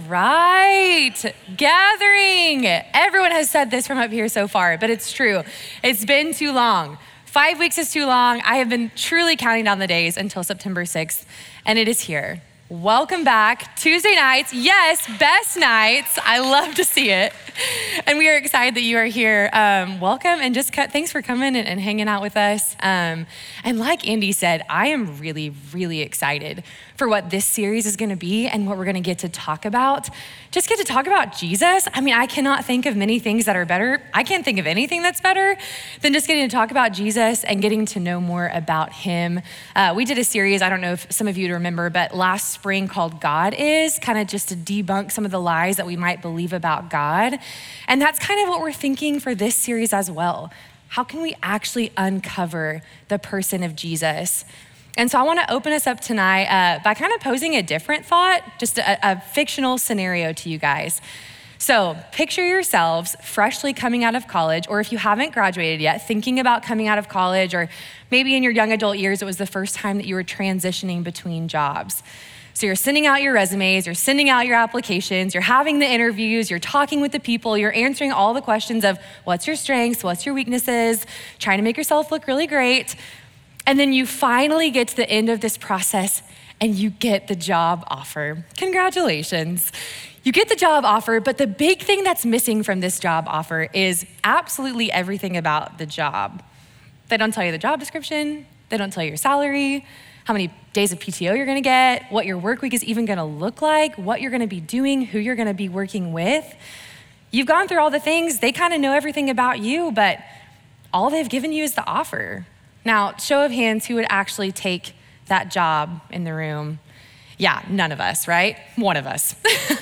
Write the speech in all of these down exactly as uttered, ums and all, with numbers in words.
right, gathering. Everyone has said this from up here so far, but it's true. It's been too long. Five weeks is too long. I have been truly counting down the days until September sixth, and it is here. Welcome back. Tuesday nights, yes, best nights. I love to see it. And we are excited that you are here. Um, welcome and just cut, thanks for coming and, and hanging out with us. Um, and like Andy said, I am really, really excited for what this series is gonna be and what we're gonna get to talk about. Just get to talk about Jesus. I mean, I cannot think of many things that are better. I can't think of anything that's better than just getting to talk about Jesus and getting to know more about him. Uh, we did a series, I don't know if some of you remember, but last spring called God Is, kind of just to debunk some of the lies that we might believe about God. And that's kind of what we're thinking for this series as well. How can we actually uncover the person of Jesus? And so I want to open us up tonight uh, by kind of posing a different thought, just a, a fictional scenario to you guys. So picture yourselves freshly coming out of college, or if you haven't graduated yet, thinking about coming out of college, or maybe in your young adult years, it was the first time that you were transitioning between jobs. So you're sending out your resumes, you're sending out your applications, you're having the interviews, you're talking with the people, you're answering all the questions of what's your strengths, what's your weaknesses, trying to make yourself look really great. And then you finally get to the end of this process and you get the job offer. Congratulations. You get the job offer, but the big thing that's missing from this job offer is absolutely everything about the job. They don't tell you the job description, they don't tell you your salary, how many days of P T O you're gonna get, what your work week is even gonna look like, what you're gonna be doing, who you're gonna be working with. You've gone through all the things, they kind of know everything about you, but all they've given you is the offer. Now, show of hands, who would actually take that job in the room? Yeah, none of us, right? One of us.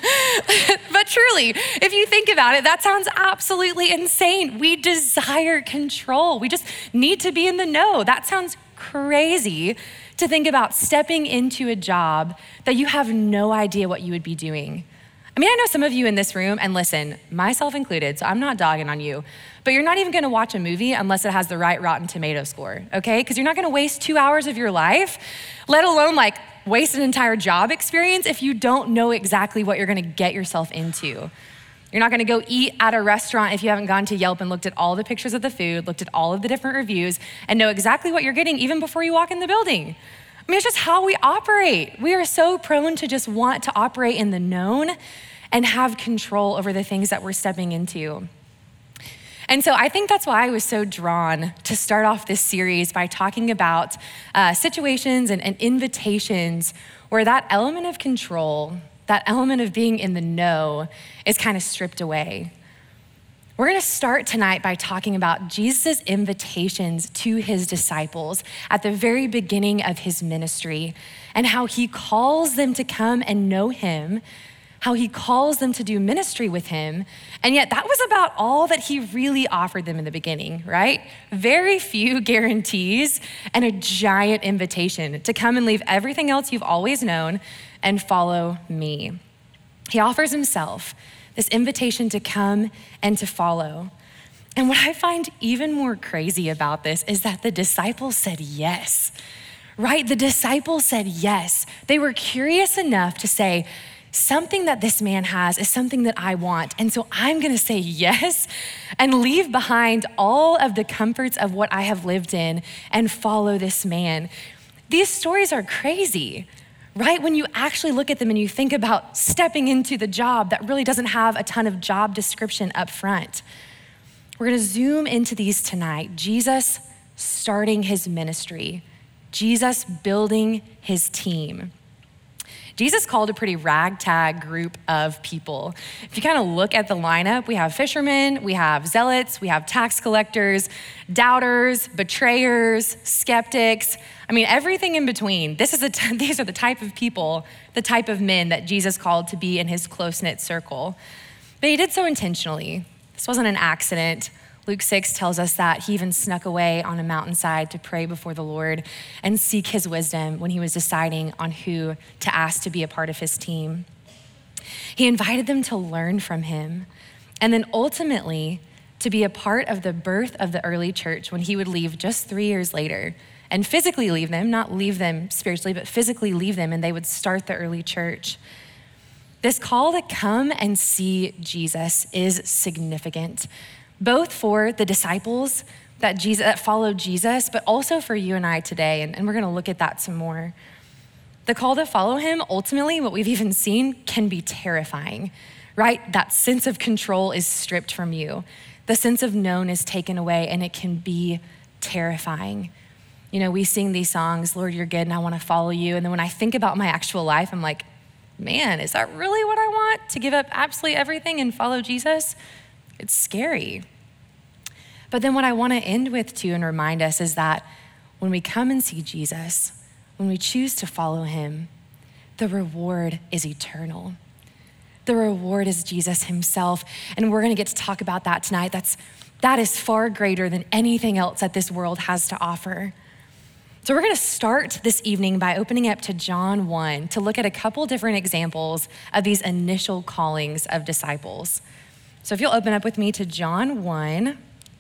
But truly, if you think about it, that sounds absolutely insane. We desire control. We just need to be in the know. That sounds crazy to think about stepping into a job that you have no idea what you would be doing. I mean, I know some of you in this room, and listen, myself included, so I'm not dogging on you, but you're not even gonna watch a movie unless it has the right Rotten Tomato score, okay? Because you're not gonna waste two hours of your life, let alone like waste an entire job experience if you don't know exactly what you're gonna get yourself into. You're not gonna go eat at a restaurant if you haven't gone to Yelp and looked at all the pictures of the food, looked at all of the different reviews, and know exactly what you're getting even before you walk in the building. I mean, it's just how we operate. We are so prone to just want to operate in the known and have control over the things that we're stepping into. And so I think that's why I was so drawn to start off this series by talking about uh, situations and, and invitations where that element of control, that element of being in the know is kind of stripped away. We're gonna start tonight by talking about Jesus' invitations to his disciples at the very beginning of his ministry and how he calls them to come and know him, how he calls them to do ministry with him, and yet that was about all that he really offered them in the beginning, right? Very few guarantees and a giant invitation to come and leave everything else you've always known and follow me. He offers himself, this invitation to come and to follow. And what I find even more crazy about this is that the disciples said yes, right? The disciples said yes. They were curious enough to say, something that this man has is something that I want. And so I'm gonna say yes and leave behind all of the comforts of what I have lived in and follow this man. These stories are crazy, right? When you actually look at them and you think about stepping into the job that really doesn't have a ton of job description up front. We're gonna zoom into these tonight. Jesus starting his ministry, Jesus building his team. Jesus called a pretty ragtag group of people. If you kind of look at the lineup, we have fishermen, we have zealots, we have tax collectors, doubters, betrayers, skeptics. I mean, everything in between. This is a t- these are the type of people, the type of men that Jesus called to be in his close-knit circle. But he did so intentionally. This wasn't an accident. Luke six tells us that he even snuck away on a mountainside to pray before the Lord and seek his wisdom when he was deciding on who to ask to be a part of his team. He invited them to learn from him and then ultimately to be a part of the birth of the early church when he would leave just three years later and physically leave them, not leave them spiritually, but physically leave them, and they would start the early church. This call to come and see Jesus is significant, both for the disciples that Jesus that followed Jesus, but also for you and I today. And, and we're gonna look at that some more. The call to follow him, ultimately, what we've even seen, can be terrifying, right? That sense of control is stripped from you. The sense of known is taken away, and it can be terrifying. You know, we sing these songs, Lord, you're good, and I wanna follow you. And then when I think about my actual life, I'm like, man, is that really what I want? To give up absolutely everything and follow Jesus? It's scary. But then what I wanna end with too and remind us is that when we come and see Jesus, when we choose to follow him, the reward is eternal. The reward is Jesus himself. And we're gonna get to talk about that tonight. That's, that is far greater than anything else that this world has to offer. So we're gonna start this evening by opening up to John one to look at a couple different examples of these initial callings of disciples. So if you'll open up with me to John one.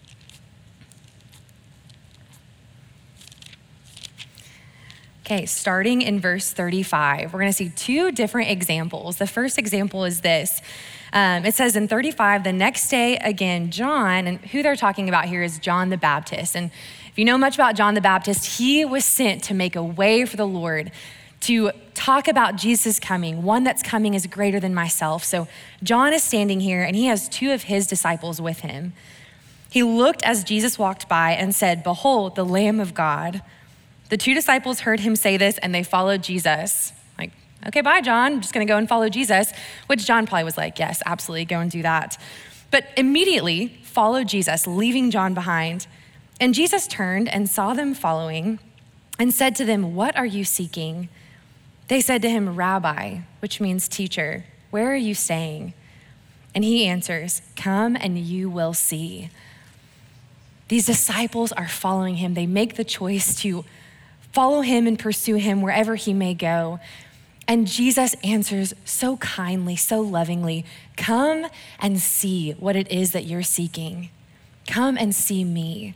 Okay, starting in verse thirty-five, we're gonna see two different examples. The first example is this. Um, it says in thirty-five, the next day again, John, and who they're talking about here is John the Baptist. And if you know much about John the Baptist, he was sent to make a way for the Lord, to talk about Jesus coming. One that's coming is greater than myself. So John is standing here and he has two of his disciples with him. He looked as Jesus walked by and said, "Behold, the Lamb of God." The two disciples heard him say this and they followed Jesus. Like, okay, bye, John. I'm just gonna go and follow Jesus, which John probably was like, yes, absolutely, go and do that. But immediately followed Jesus, leaving John behind. And Jesus turned and saw them following and said to them, "What are you seeking?" They said to him, "Rabbi," which means teacher, "where are you staying?" And he answers, "Come and you will see." These disciples are following him. They make the choice to follow him and pursue him wherever he may go. And Jesus answers so kindly, so lovingly, "Come and see what it is that you're seeking. Come and see me."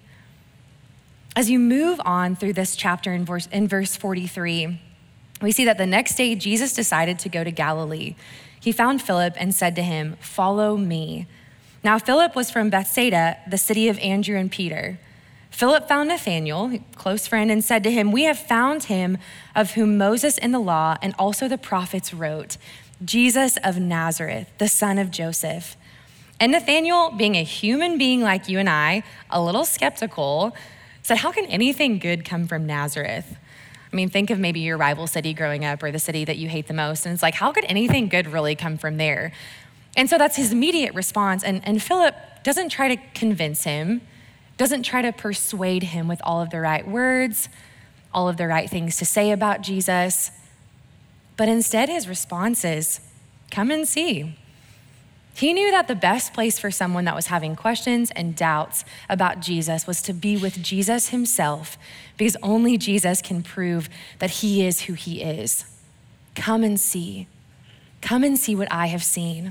As you move on through this chapter in verse, in verse forty-three, we see that the next day Jesus decided to go to Galilee. He found Philip and said to him, "Follow me." Now Philip was from Bethsaida, the city of Andrew and Peter. Philip found Nathanael, a close friend, and said to him, "We have found him of whom Moses in the law and also the prophets wrote, Jesus of Nazareth, the son of Joseph." And Nathanael, being a human being like you and I, a little skeptical, said, "How can anything good come from Nazareth?" I mean, think of maybe your rival city growing up or the city that you hate the most. And it's like, how could anything good really come from there? And so that's his immediate response. And, and Philip doesn't try to convince him, doesn't try to persuade him with all of the right words, all of the right things to say about Jesus, but instead his response is, "Come and see." He knew that the best place for someone that was having questions and doubts about Jesus was to be with Jesus himself, because only Jesus can prove that he is who he is. Come and see. Come and see what I have seen.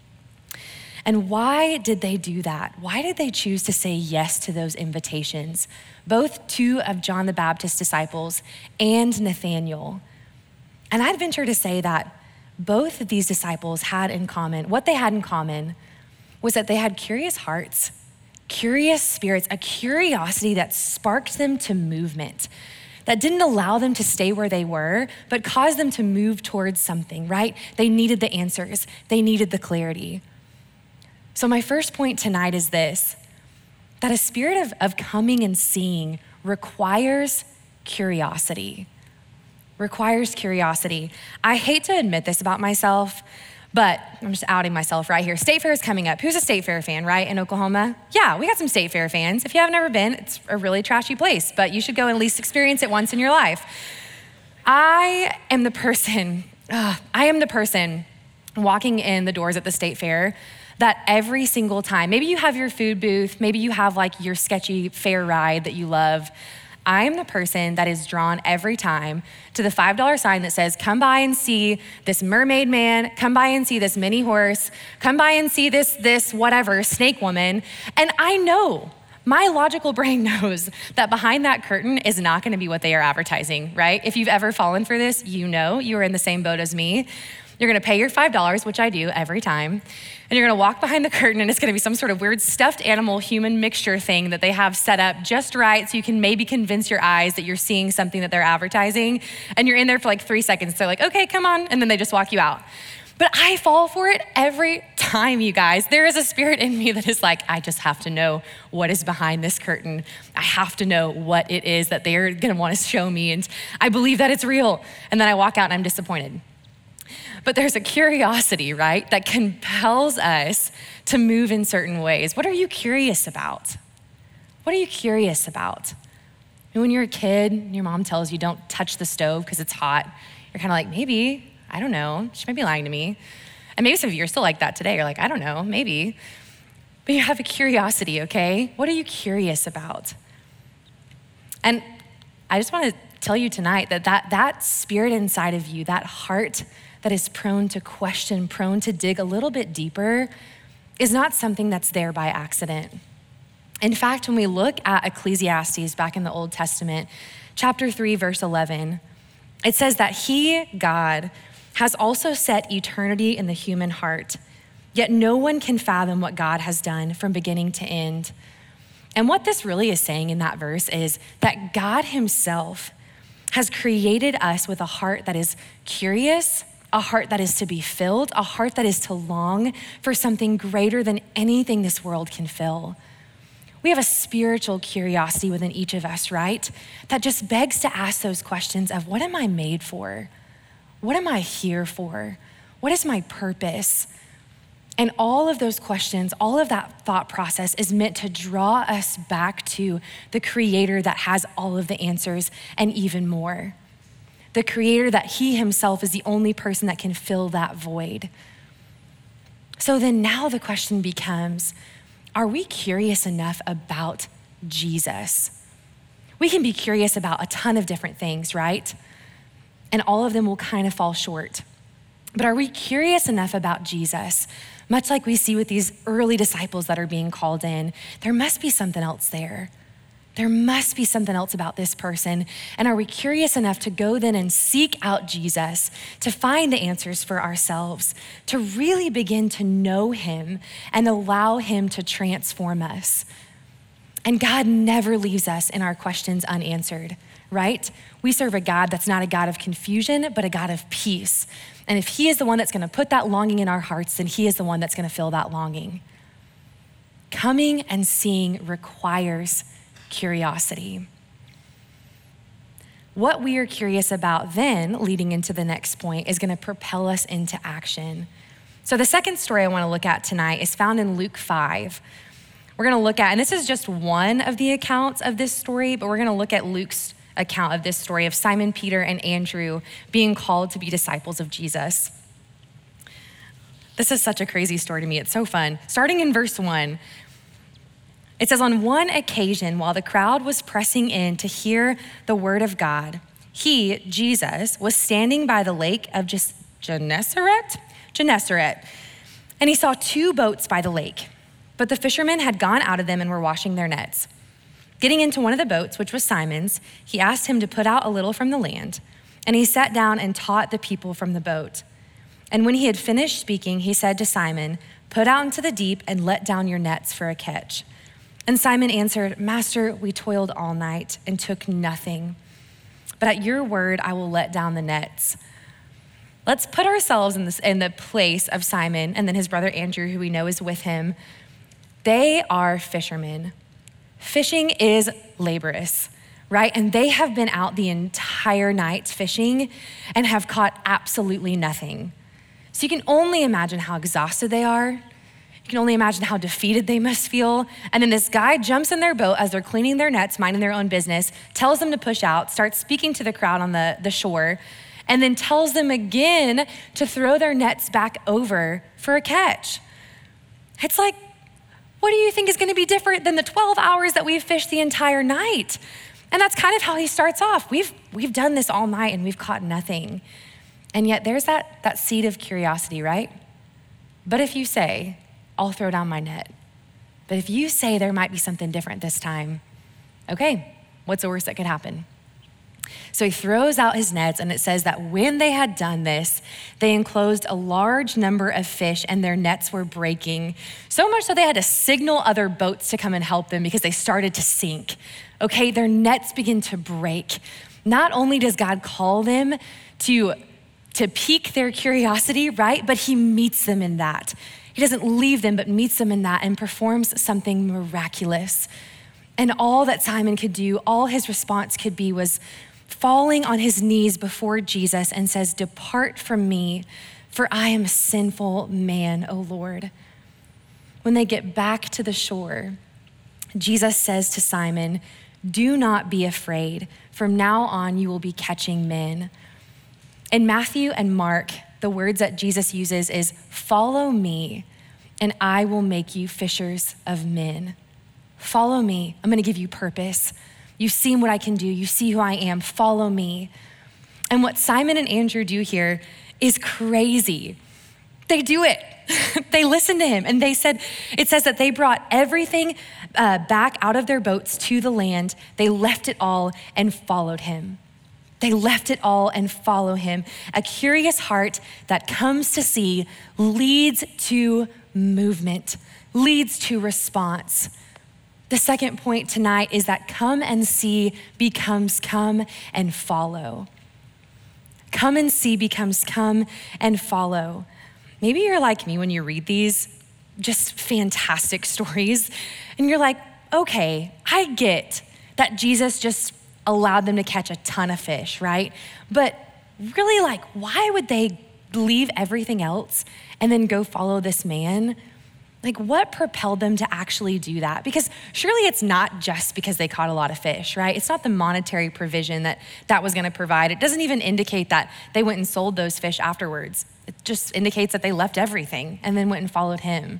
And why did they do that? Why did they choose to say yes to those invitations? Both two of John the Baptist's disciples and Nathanael. And I'd venture to say that both of these disciples had in common, what they had in common was that they had curious hearts, curious spirits, a curiosity that sparked them to movement, that didn't allow them to stay where they were, but caused them to move towards something, right? They needed the answers. They needed the clarity. So my first point tonight is this, that a spirit of, of coming and seeing requires curiosity, requires curiosity. I hate to admit this about myself, but I'm just outing myself right here. State Fair is coming up. Who's a State Fair fan, right, in Oklahoma? Yeah, we got some State Fair fans. If you have never been, it's a really trashy place, but you should go and at least experience it once in your life. I am the person, uh, I am the person walking in the doors at the State Fair that every single time, maybe you have your food booth, maybe you have like your sketchy fair ride that you love. I am the person that is drawn every time to the five dollar sign that says, "Come by and see this mermaid man, come by and see this mini horse, come by and see this, this whatever, snake woman." And I know, my logical brain knows that behind that curtain is not gonna be what they are advertising, right? If you've ever fallen for this, you know, you are in the same boat as me. You're gonna pay your five dollars, which I do every time, and you're gonna walk behind the curtain, and it's gonna be some sort of weird stuffed animal human mixture thing that they have set up just right so you can maybe convince your eyes that you're seeing something that they're advertising, and you're in there for like three seconds. They're like, okay, come on, and then they just walk you out. But I fall for it every time, you guys. There is a spirit in me that is like, I just have to know what is behind this curtain. I have to know what it is that they're gonna wanna show me, and I believe that it's real. And then I walk out and I'm disappointed. But there's a curiosity, right, that compels us to move in certain ways. What are you curious about? What are you curious about? When you're a kid, your mom tells you don't touch the stove because it's hot. You're kind of like, maybe, I don't know. She might be lying to me. And maybe some of you are still like that today. You're like, I don't know, maybe. But you have a curiosity, okay? What are you curious about? And I just want to tell you tonight that that, that spirit inside of you, that heart that is prone to question, prone to dig a little bit deeper, is not something that's there by accident. In fact, when we look at Ecclesiastes back in the Old Testament, chapter three, verse eleven, it says that he, God, has also set eternity in the human heart, yet no one can fathom what God has done from beginning to end. And what this really is saying in that verse is that God himself has created us with a heart that is curious, a heart that is to be filled, a heart that is to long for something greater than anything this world can fill. We have a spiritual curiosity within each of us, right? That just begs to ask those questions of, what am I made for? What am I here for? What is my purpose? And all of those questions, all of that thought process is meant to draw us back to the creator that has all of the answers and even more. The creator that he himself is the only person that can fill that void. So then now the question becomes, are we curious enough about Jesus? We can be curious about a ton of different things, right? And all of them will kind of fall short. But are we curious enough about Jesus? Much like we see with these early disciples that are being called in, there must be something else there. There must be something else about this person. And are we curious enough to go then and seek out Jesus, to find the answers for ourselves, to really begin to know him and allow him to transform us? And God never leaves us in our questions unanswered, right? We serve a God that's not a God of confusion, but a God of peace. And if he is the one that's gonna put that longing in our hearts, then he is the one that's gonna fill that longing. Coming and seeing requires curiosity. What we are curious about then, leading into the next point, is gonna propel us into action. So the second story I wanna look at tonight is found in Luke five. We're gonna look at, and this is just one of the accounts of this story, but we're gonna look at Luke's account of this story of Simon Peter and Andrew being called to be disciples of Jesus. This is such a crazy story to me, it's so fun. Starting in verse one, it says, on one occasion, while the crowd was pressing in to hear the word of God, he, Jesus, was standing by the lake of Gennesaret, Gennesaret, and he saw two boats by the lake, but the fishermen had gone out of them and were washing their nets. Getting into one of the boats, which was Simon's, he asked him to put out a little from the land, and he sat down and taught the people from the boat. And when he had finished speaking, he said to Simon, put out into the deep and let down your nets for a catch. And Simon answered, Master, we toiled all night and took nothing, but at your word, I will let down the nets. Let's put ourselves in, this, in the place of Simon and then his brother Andrew, who we know is with him. They are fishermen. Fishing is laborious, right? And they have been out the entire night fishing and have caught absolutely nothing. So you can only imagine how exhausted they are. You can only imagine how defeated they must feel. And then this guy jumps in their boat as they're cleaning their nets, minding their own business, tells them to push out, starts speaking to the crowd on the, the shore, and then tells them again to throw their nets back over for a catch. It's like, what do you think is gonna be different than the twelve hours that we've fished the entire night? And that's kind of how he starts off. We've, we've done this all night and we've caught nothing. And yet there's that, that seed of curiosity, right? But if you say, I'll throw down my net. But if you say there might be something different this time, okay, what's the worst that could happen? So he throws out his nets, and it says that when they had done this, they enclosed a large number of fish, and their nets were breaking. So much so they had to signal other boats to come and help them because they started to sink. Okay, their nets begin to break. Not only does God call them to, to pique their curiosity, right? But he meets them in that. He doesn't leave them, but meets them in that and performs something miraculous. And all that Simon could do, all his response could be was falling on his knees before Jesus and says, "Depart from me, for I am a sinful man, O Lord." When they get back to the shore, Jesus says to Simon, "Do not be afraid. From now on, you will be catching men." In Matthew and Mark, the words that Jesus uses is, "Follow me, and I will make you fishers of men." Follow me. I'm gonna give you purpose. You've seen what I can do. You see who I am. Follow me. And what Simon and Andrew do here is crazy. They do it. They listen to him. And they said, it says that they brought everything uh, back out of their boats to the land. They left it all and followed him. They left it all and follow him. A curious heart that comes to see leads to movement, leads to response. The second point tonight is that come and see becomes come and follow. Come and see becomes come and follow. Maybe you're like me when you read these just fantastic stories and you're like, okay, I get that Jesus just allowed them to catch a ton of fish, right? But really, like, why would they leave everything else and then go follow this man? Like, what propelled them to actually do that? Because surely it's not just because they caught a lot of fish, right? It's not the monetary provision that that was gonna provide. It doesn't even indicate that they went and sold those fish afterwards. It just indicates that they left everything and then went and followed him.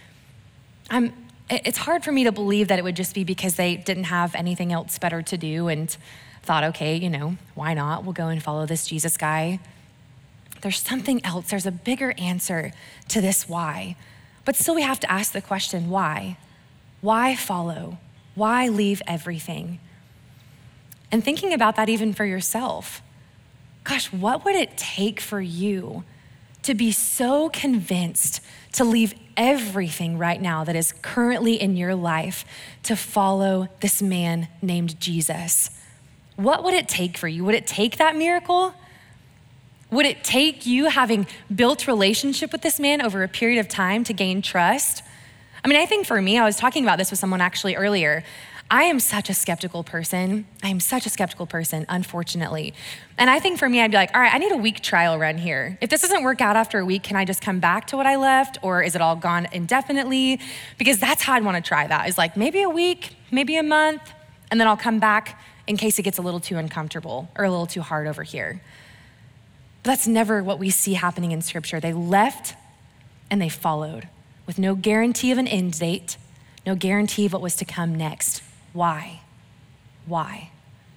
I'm, it's hard for me to believe that it would just be because they didn't have anything else better to do and thought, okay, you know, why not? We'll go and follow this Jesus guy. There's something else. There's a bigger answer to this why. But still we have to ask the question, why? Why follow? Why leave everything? And thinking about that even for yourself, gosh, what would it take for you to be so convinced to leave everything right now that is currently in your life to follow this man named Jesus? What would it take for you? Would it take that miracle? Would it take you having built relationship with this man over a period of time to gain trust? I mean, I think for me, I was talking about this with someone actually earlier. I am such a skeptical person. I am such a skeptical person, unfortunately. And I think for me, I'd be like, all right, I need a week trial run here. If this doesn't work out after a week, can I just come back to what I left? Or is it all gone indefinitely? Because that's how I'd want to try that. Is like maybe a week, maybe a month, and then I'll come back in case it gets a little too uncomfortable or a little too hard over here. But that's never what we see happening in Scripture. They left and they followed with no guarantee of an end date, no guarantee of what was to come next. Why? Why?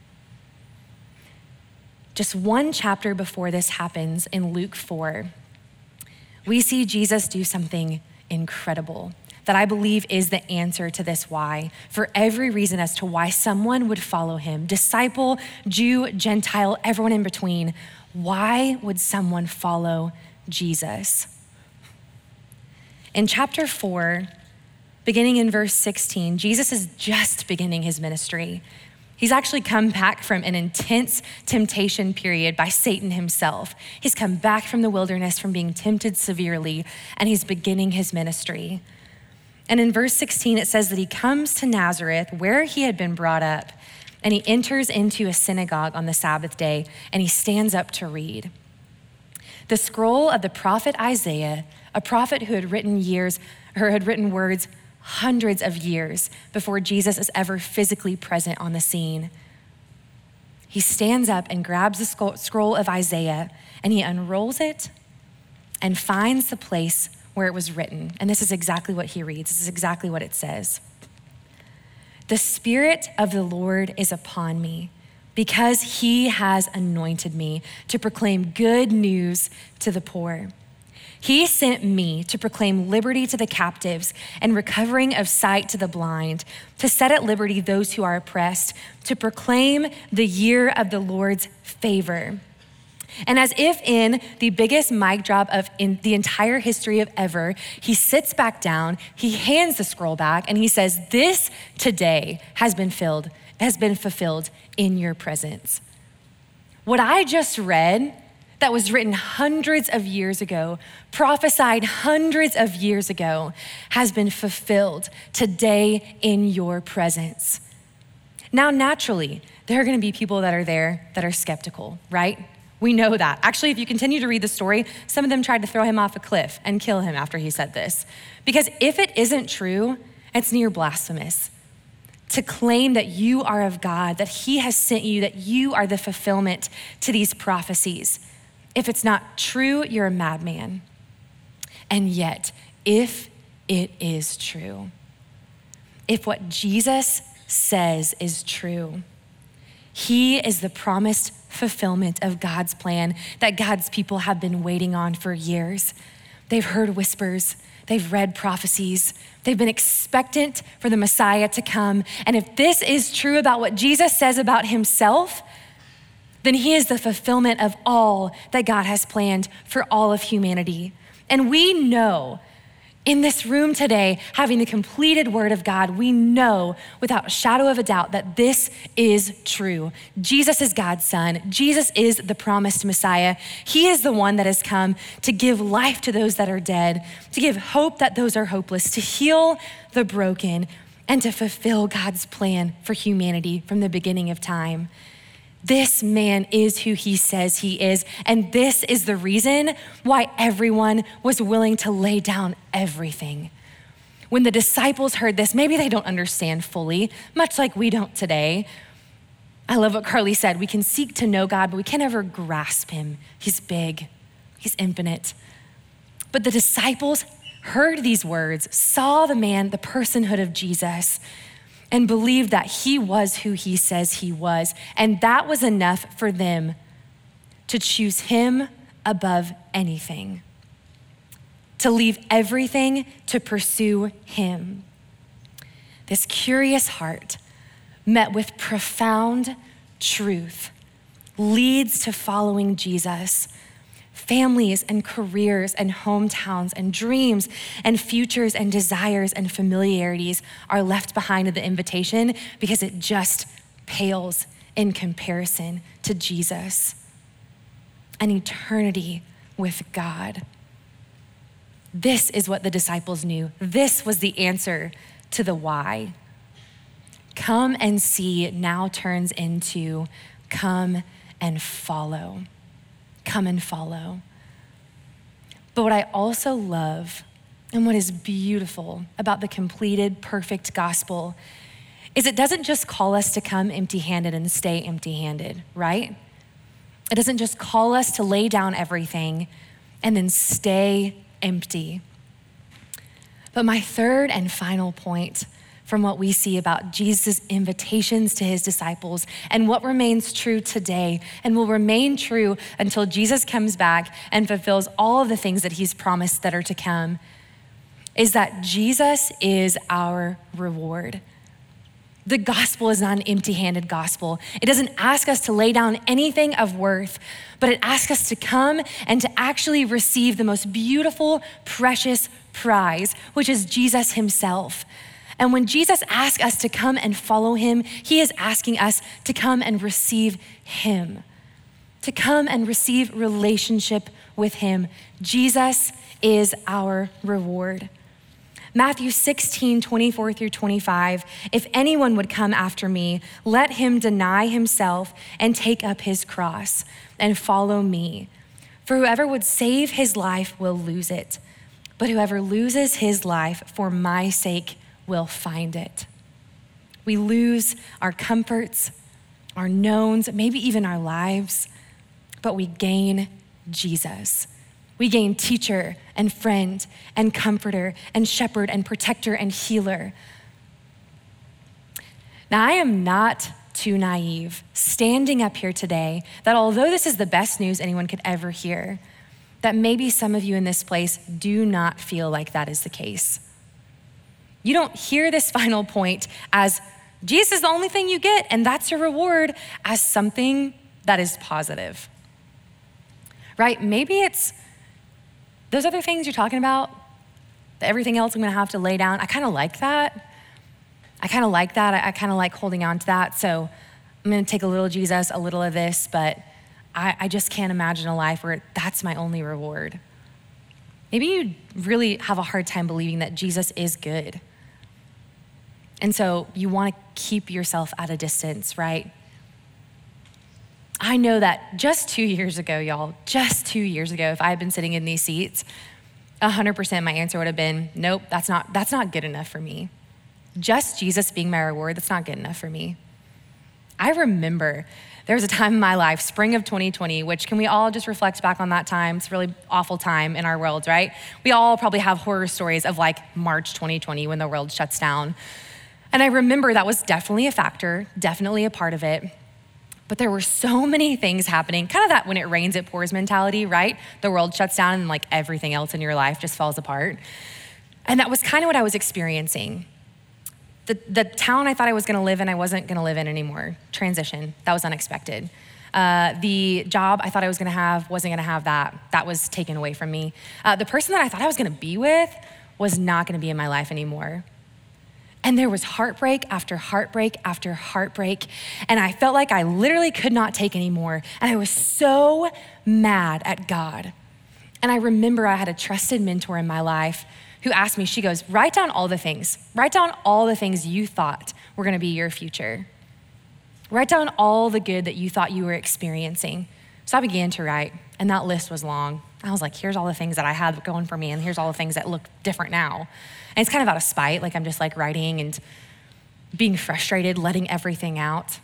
Just one chapter before this happens in Luke four, we see Jesus do something incredible that I believe is the answer to this why, for every reason as to why someone would follow him. Disciple, Jew, Gentile, everyone in between. Why would someone follow Jesus? In chapter four, beginning in verse sixteen, Jesus is just beginning his ministry. He's actually come back from an intense temptation period by Satan himself. He's come back from the wilderness from being tempted severely, and he's beginning his ministry. And in verse sixteen, it says that he comes to Nazareth where he had been brought up, and he enters into a synagogue on the Sabbath day, and he stands up to read. The scroll of the prophet Isaiah, a prophet who had written years, or had written words hundreds of years before Jesus is ever physically present on the scene. He stands up and grabs the scroll of Isaiah, and he unrolls it and finds the place where it was written. And this is exactly what he reads. This is exactly what it says. The Spirit of the Lord is upon me because he has anointed me to proclaim good news to the poor. He sent me to proclaim liberty to the captives and recovering of sight to the blind, to set at liberty those who are oppressed, to proclaim the year of the Lord's favor. And as if in the biggest mic drop of in the entire history of ever, he sits back down, he hands the scroll back, and he says, "This today has been filled, has been fulfilled in your presence." What I just read, that was written hundreds of years ago, prophesied hundreds of years ago, has been fulfilled today in your presence. Now, naturally, there are gonna be people that are there that are skeptical, right? We know that. Actually, if you continue to read the story, some of them tried to throw him off a cliff and kill him after he said this. Because if it isn't true, it's near blasphemous to claim that you are of God, that he has sent you, that you are the fulfillment to these prophecies. If it's not true, you're a madman. And yet, if it is true, if what Jesus says is true, he is the promised fulfillment of God's plan that God's people have been waiting on for years. They've heard whispers, they've read prophecies, they've been expectant for the Messiah to come. And if this is true about what Jesus says about himself, then he is the fulfillment of all that God has planned for all of humanity. And we know in this room today, having the completed word of God, we know without a shadow of a doubt that this is true. Jesus is God's son. Jesus is the promised Messiah. He is the one that has come to give life to those that are dead, to give hope that those are hopeless, to heal the broken, and to fulfill God's plan for humanity from the beginning of time. This man is who he says he is, and this is the reason why everyone was willing to lay down everything. When the disciples heard this, maybe they don't understand fully, much like we don't today. I love what Carly said. We can seek to know God, but we can't ever grasp him. He's big, he's infinite. But the disciples heard these words, saw the man, the personhood of Jesus, and believed that he was who he says he was. And that was enough for them to choose him above anything, to leave everything to pursue him. This curious heart met with profound truth leads to following Jesus. Families and careers and hometowns and dreams and futures and desires and familiarities are left behind in the invitation because it just pales in comparison to Jesus. An eternity with God. This is what the disciples knew. This was the answer to the why. Come and see now turns into come and follow. Come and follow. But what I also love and what is beautiful about the completed, perfect gospel is it doesn't just call us to come empty-handed and stay empty-handed, right? It doesn't just call us to lay down everything and then stay empty. But my third and final point from what we see about Jesus' invitations to his disciples and what remains true today and will remain true until Jesus comes back and fulfills all of the things that he's promised that are to come, is that Jesus is our reward. The gospel is not an empty-handed gospel. It doesn't ask us to lay down anything of worth, but it asks us to come and to actually receive the most beautiful, precious prize, which is Jesus himself. And when Jesus asks us to come and follow him, he is asking us to come and receive him, to come and receive relationship with him. Jesus is our reward. Matthew sixteen, twenty-four through twenty-five, if anyone would come after me, let him deny himself and take up his cross and follow me. For whoever would save his life will lose it, but whoever loses his life for my sake will find it. We lose our comforts, our knowns, maybe even our lives, but we gain Jesus. We gain teacher and friend and comforter and shepherd and protector and healer. Now, I am not too naive standing up here today that although this is the best news anyone could ever hear, that maybe some of you in this place do not feel like that is the case. You don't hear this final point as Jesus is the only thing you get and that's your reward as something that is positive, right? Maybe it's those other things you're talking about, everything else I'm gonna have to lay down. I kind of like that. I kind of like that. I, I kind of like holding on to that. So I'm gonna take a little Jesus, a little of this, but I, I just can't imagine a life where that's my only reward. Maybe you really have a hard time believing that Jesus is good. And so you wanna keep yourself at a distance, right? I know that just two years ago, y'all, just two years ago, if I had been sitting in these seats, one hundred percent my answer would have been, nope, that's not, that's not good enough for me. Just Jesus being my reward, that's not good enough for me. I remember there was a time in my life, spring of twenty twenty, which can we all just reflect back on that time? It's a really awful time in our world, right? We all probably have horror stories of like March twenty twenty when the world shuts down. And I remember that was definitely a factor, definitely a part of it. But there were so many things happening, kind of that when it rains, it pours mentality, right? The world shuts down and like everything else in your life just falls apart. And that was kind of what I was experiencing. The, the town I thought I was gonna live in, I wasn't gonna live in anymore. Transition, that was unexpected. Uh, the job I thought I was gonna have, wasn't gonna have that. That was taken away from me. Uh, the person that I thought I was gonna be with was not gonna be in my life anymore. And there was heartbreak after heartbreak after heartbreak. And I felt like I literally could not take anymore. And I was so mad at God. And I remember I had a trusted mentor in my life who asked me, she goes, write down all the things. Write down all the things you thought were gonna be your future. Write down all the good that you thought you were experiencing. So I began to write, and that list was long. I was like, here's all the things that I had going for me, and here's all the things that look different now. And it's kind of out of spite, like I'm just like writing and being frustrated, letting everything out.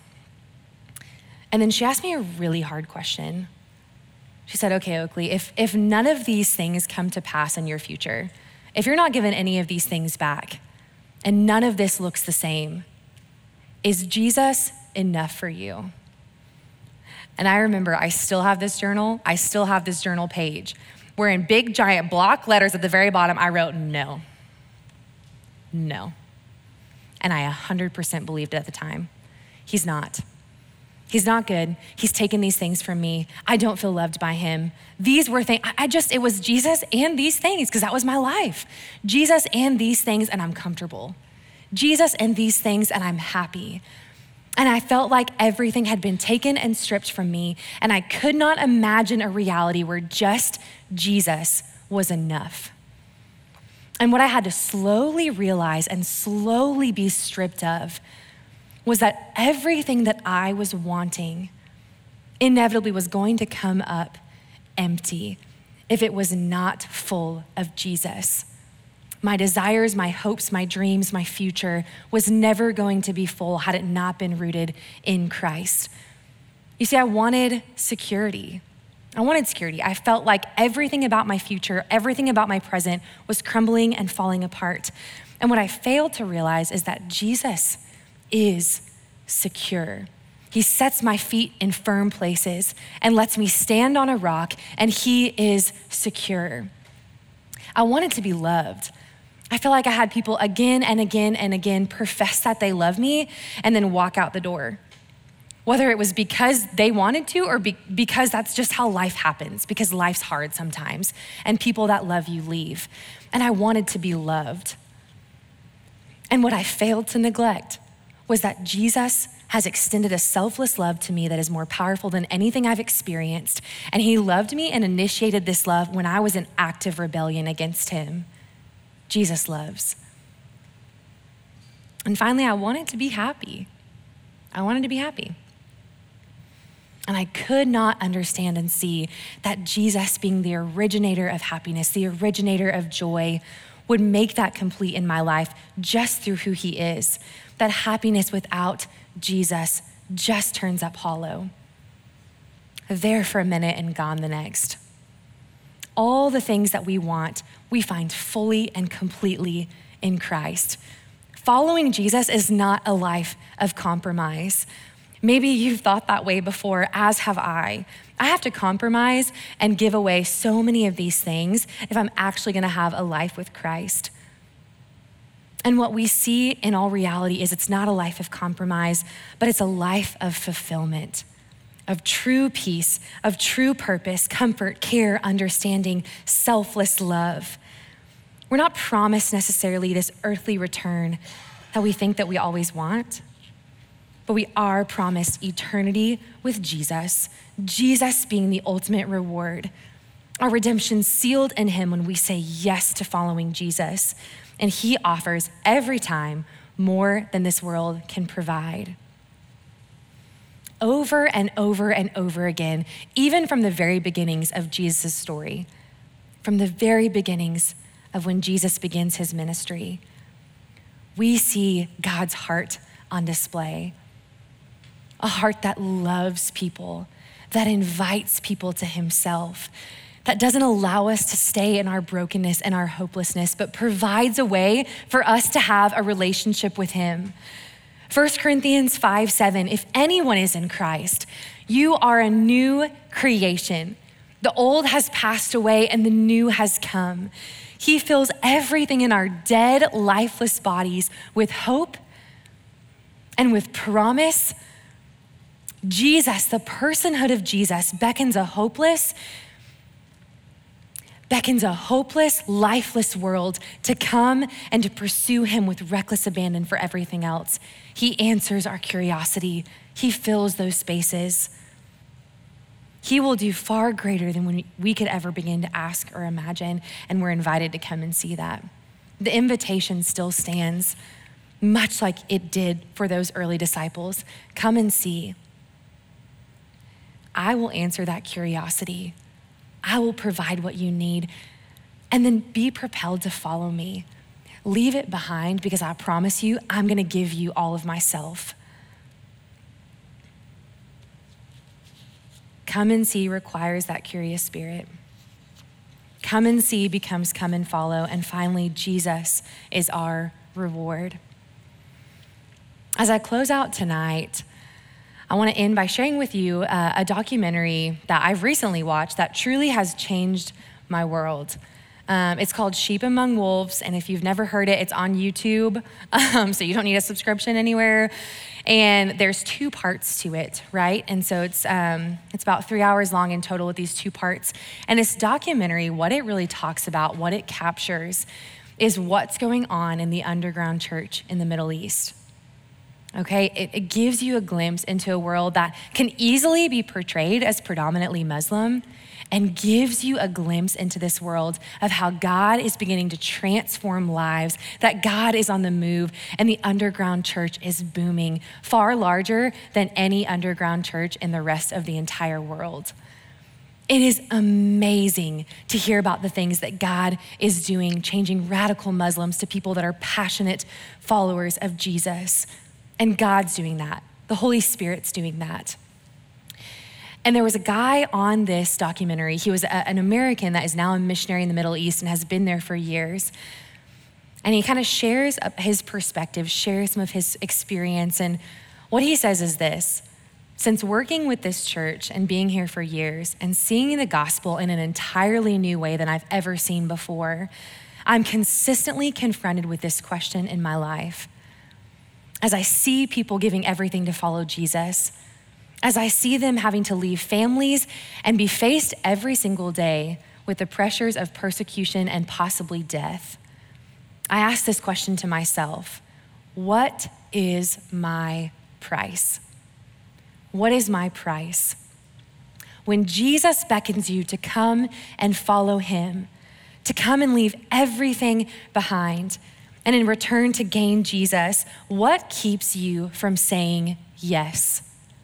And then she asked me a really hard question. She said, okay, Oakley, if, if none of these things come to pass in your future, if you're not given any of these things back, and none of this looks the same, is Jesus enough for you? And I remember I still have this journal, I still have this journal page, where in big giant block letters at the very bottom, I wrote no. No. And I one hundred percent believed it at the time. He's not. He's not good. He's taken these things from me. I don't feel loved by him. These were things, I just, it was Jesus and these things, because that was my life. Jesus and these things, and I'm comfortable. Jesus and these things, and I'm happy. And I felt like everything had been taken and stripped from me, and I could not imagine a reality where just Jesus was enough. And what I had to slowly realize and slowly be stripped of was that everything that I was wanting inevitably was going to come up empty if it was not full of Jesus. My desires, my hopes, my dreams, my future was never going to be full had it not been rooted in Christ. You see, I wanted security. I wanted security. I felt like everything about my future, everything about my present was crumbling and falling apart. And what I failed to realize is that Jesus is secure. He sets my feet in firm places and lets me stand on a rock, and he is secure. I wanted to be loved. I feel like I had people again and again and again profess that they love me and then walk out the door. Whether it was because they wanted to or be, because that's just how life happens, because life's hard sometimes, and people that love you leave. And I wanted to be loved. And what I failed to neglect was that Jesus has extended a selfless love to me that is more powerful than anything I've experienced. And he loved me and initiated this love when I was in active rebellion against him. Jesus loves. And finally, I wanted to be happy. I wanted to be happy. And I could not understand and see that Jesus, being the originator of happiness, the originator of joy, would make that complete in my life just through who he is. That happiness without Jesus just turns up hollow. There for a minute and gone the next. All the things that we want, we find fully and completely in Christ. Following Jesus is not a life of compromise. Maybe you've thought that way before, as have I. I have to compromise and give away so many of these things if I'm actually gonna have a life with Christ. And what we see in all reality is it's not a life of compromise, but it's a life of fulfillment, of true peace, of true purpose, comfort, care, understanding, selfless love. We're not promised necessarily this earthly return that we think that we always want, but we are promised eternity with Jesus, Jesus being the ultimate reward. Our redemption sealed in him when we say yes to following Jesus, and he offers every time more than this world can provide. Over and over and over again, even from the very beginnings of Jesus' story, from the very beginnings of when Jesus begins his ministry, we see God's heart on display. A heart that loves people, that invites people to himself, that doesn't allow us to stay in our brokenness and our hopelessness, but provides a way for us to have a relationship with him. First Corinthians five seven, if anyone is in Christ, you are a new creation. The old has passed away and the new has come. He fills everything in our dead, lifeless bodies with hope and with promise. Jesus, the personhood of Jesus, beckons a hopeless, beckons a hopeless, lifeless world to come and to pursue him with reckless abandon for everything else. He answers our curiosity. He fills those spaces. He will do far greater than we could ever begin to ask or imagine, and we're invited to come and see that. The invitation still stands, much like it did for those early disciples. Come and see. I will answer that curiosity. I will provide what you need, and then be propelled to follow me. Leave it behind, because I promise you, I'm gonna give you all of myself. Come and see requires that curious spirit. Come and see becomes come and follow, and finally, Jesus is our reward. As I close out tonight, I want to end by sharing with you uh, a documentary that I've recently watched that truly has changed my world. Um, it's called Sheep Among Wolves, and if you've never heard it, it's on YouTube, um, so you don't need a subscription anywhere. And there's two parts to it, right? And so it's um, it's about three hours long in total with these two parts. And this documentary, what it really talks about, what it captures, is what's going on in the underground church in the Middle East. Okay, it, it gives you a glimpse into a world that can easily be portrayed as predominantly Muslim, and gives you a glimpse into this world of how God is beginning to transform lives, that God is on the move, and the underground church is booming, far larger than any underground church in the rest of the entire world. It is amazing to hear about the things that God is doing, changing radical Muslims to people that are passionate followers of Jesus. And God's doing that. The Holy Spirit's doing that. And there was a guy on this documentary. He was a, an American that is now a missionary in the Middle East and has been there for years. And he kind of shares his perspective, shares some of his experience. And what he says is this: since working with this church and being here for years and seeing the gospel in an entirely new way than I've ever seen before, I'm consistently confronted with this question in my life. As I see people giving everything to follow Jesus, as I see them having to leave families and be faced every single day with the pressures of persecution and possibly death, I ask this question to myself: what is my price? What is my price? When Jesus beckons you to come and follow him, to come and leave everything behind, and in return to gain Jesus, what keeps you from saying yes?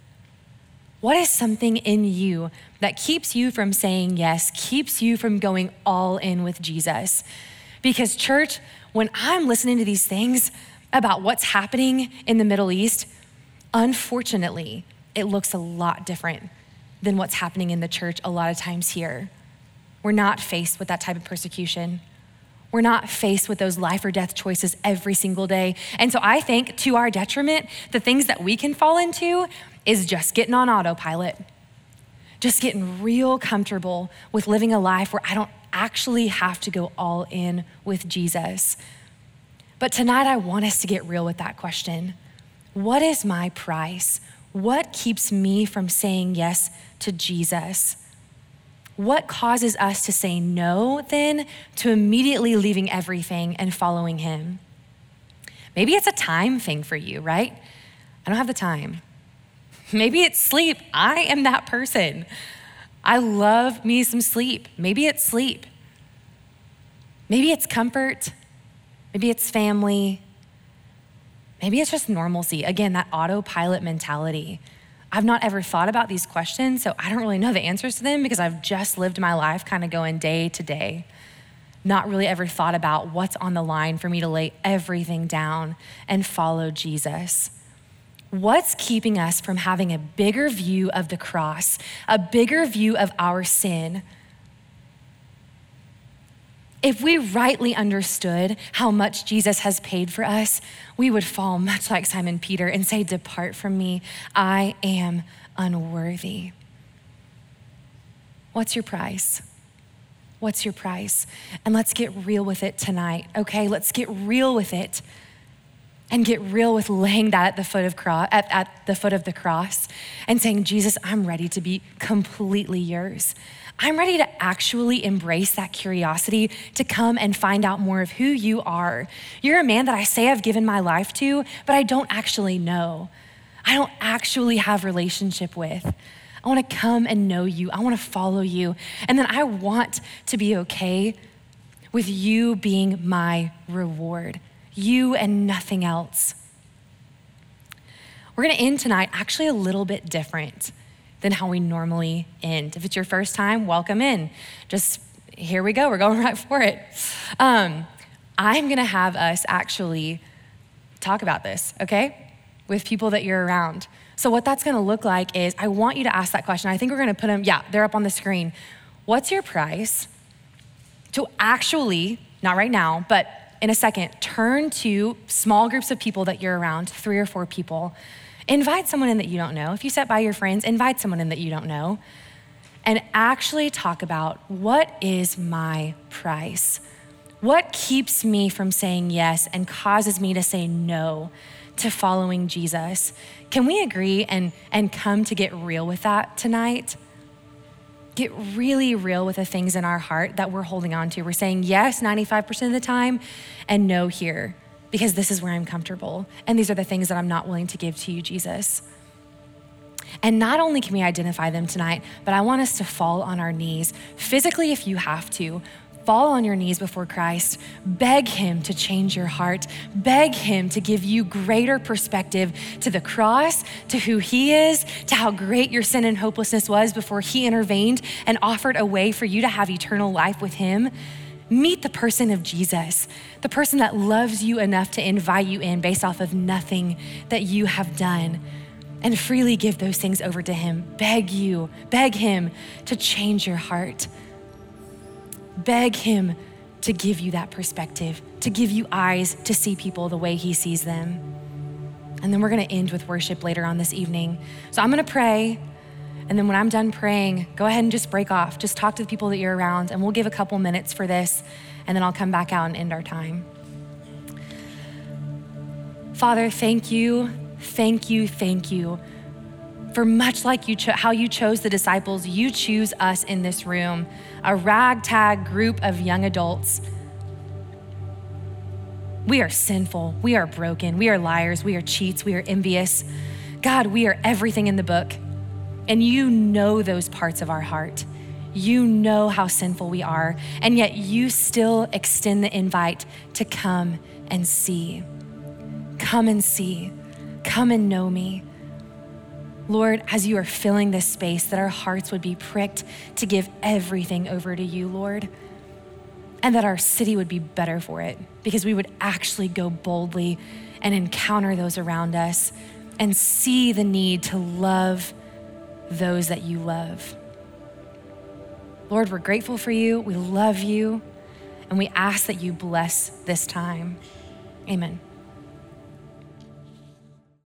What is something in you that keeps you from saying yes, keeps you from going all in with Jesus? Because church, when I'm listening to these things about what's happening in the Middle East, unfortunately, it looks a lot different than what's happening in the church a lot of times here. We're not faced with that type of persecution. We're not faced with those life or death choices every single day. And so I think, to our detriment, the things that we can fall into is just getting on autopilot, just getting real comfortable with living a life where I don't actually have to go all in with Jesus. But tonight I want us to get real with that question. What is my price? What keeps me from saying yes to Jesus? What causes us to say no then to immediately leaving everything and following him? Maybe it's a time thing for you, right? I don't have the time. Maybe it's sleep. I am that person. I love me some sleep. Maybe it's sleep. Maybe it's comfort. Maybe it's family. Maybe it's just normalcy. Again, that autopilot mentality. I've not ever thought about these questions, so I don't really know the answers to them because I've just lived my life kind of going day to day. Not really ever thought about what's on the line for me to lay everything down and follow Jesus. What's keeping us from having a bigger view of the cross, a bigger view of our sin? If we rightly understood how much Jesus has paid for us, we would fall much like Simon Peter and say, "Depart from me, I am unworthy." What's your price? What's your price? And let's get real with it tonight, okay? Let's get real with it and get real with laying that at the foot of cross, at, at the foot of the cross and saying, "Jesus, I'm ready to be completely yours. I'm ready to actually embrace that curiosity to come and find out more of who you are. You're a man that I say I've given my life to, but I don't actually know. I don't actually have relationship with. I wanna come and know you. I wanna follow you. And then I want to be okay with you being my reward, you and nothing else." We're gonna end tonight actually a little bit different than how we normally end. If it's your first time, welcome in. Just, here we go, we're going right for it. Um, I'm gonna have us actually talk about this, okay? With people that you're around. So what that's gonna look like is, I want you to ask that question. I think we're gonna put them, yeah, they're up on the screen. What's your price to actually, not right now, but in a second, turn to small groups of people that you're around, three or four people. Invite someone in that you don't know. If you sit by your friends, invite someone in that you don't know. And actually talk about, what is my price? What keeps me from saying yes and causes me to say no to following Jesus? Can we agree and, and come to get real with that tonight? Get really real with the things in our heart that we're holding on to. We're saying yes ninety-five percent of the time and no here, because this is where I'm comfortable. And these are the things that I'm not willing to give to you, Jesus. And not only can we identify them tonight, but I want us to fall on our knees, physically if you have to. Fall on your knees before Christ. Beg him to change your heart. Beg him to give you greater perspective to the cross, to who he is, to how great your sin and hopelessness was before he intervened and offered a way for you to have eternal life with him. Meet the person of Jesus, the person that loves you enough to invite you in based off of nothing that you have done, and freely give those things over to him. Beg you, beg him to change your heart. Beg him to give you that perspective, to give you eyes to see people the way he sees them. And then we're gonna end with worship later on this evening. So I'm gonna pray, and then when I'm done praying, go ahead and just break off. Just talk to the people that you're around, and we'll give a couple minutes for this, and then I'll come back out and end our time. Father, thank you, thank you, thank you for much like you cho- how you chose the disciples, you choose us in this room, a ragtag group of young adults. We are sinful, we are broken, we are liars, we are cheats, we are envious. God, we are everything in the book, and you know those parts of our heart. You know how sinful we are, and yet you still extend the invite to come and see. Come and see, come and know me. Lord, as you are filling this space, that our hearts would be pricked to give everything over to you, Lord, and that our city would be better for it, because we would actually go boldly and encounter those around us and see the need to love those that you love. Lord, we're grateful for you, we love you, and we ask that you bless this time. Amen.